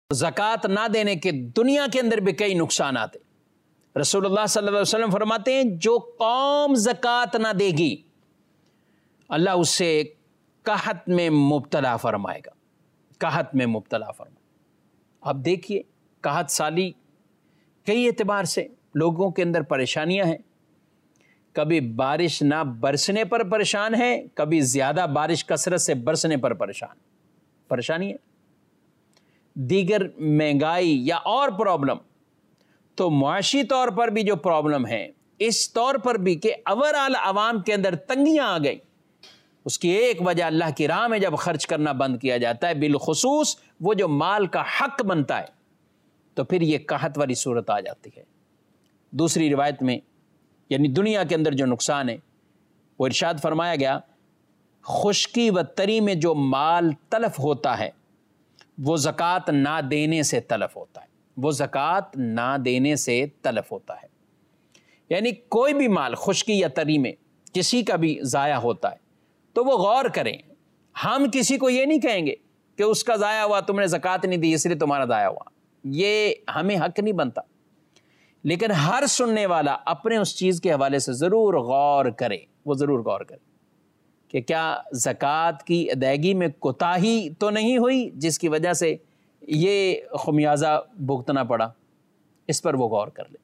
زکوٰۃ نہ دینے کے دنیا کے اندر بھی کئی نقصانات ہیں۔ رسول اللہ صلی اللہ علیہ وسلم فرماتے ہیں جو قوم زکوٰۃ نہ دے گی اللہ اسے قحط میں مبتلا فرمائے گا، قحط میں مبتلا فرمائے۔ اب دیکھیے قحط سالی کئی اعتبار سے لوگوں کے اندر پریشانیاں ہیں، کبھی بارش نہ برسنے پر پریشان ہے، کبھی زیادہ بارش کثرت سے برسنے پر پریشانی ہے، دیگر مہنگائی یا اور پرابلم، تو معاشی طور پر بھی جو پرابلم ہے اس طور پر بھی کہ اوورآل عوام کے اندر تنگیاں آ گئی، اس کی ایک وجہ اللہ کی راہ میں جب خرچ کرنا بند کیا جاتا ہے، بالخصوص وہ جو مال کا حق بنتا ہے، تو پھر یہ قحط والی صورت آ جاتی ہے۔ دوسری روایت میں یعنی دنیا کے اندر جو نقصان ہے وہ ارشاد فرمایا گیا خشکی و تری میں جو مال تلف ہوتا ہے وہ زکوٰۃ نہ دینے سے تلف ہوتا ہے، وہ زکوٰۃ نہ دینے سے تلف ہوتا ہے۔ یعنی کوئی بھی مال خشکی یا تری میں کسی کا بھی ضائع ہوتا ہے تو وہ غور کریں، ہم کسی کو یہ نہیں کہیں گے کہ اس کا ضائع ہوا تم نے زکوٰۃ نہیں دی اس لیے تمہارا ضائع ہوا، یہ ہمیں حق نہیں بنتا، لیکن ہر سننے والا اپنے اس چیز کے حوالے سے ضرور غور کرے، وہ ضرور غور کرے کہ کیا زکوٰۃ کی ادائیگی میں کوتاہی تو نہیں ہوئی جس کی وجہ سے یہ خمیازہ بھگتنا پڑا، اس پر وہ غور کر لے۔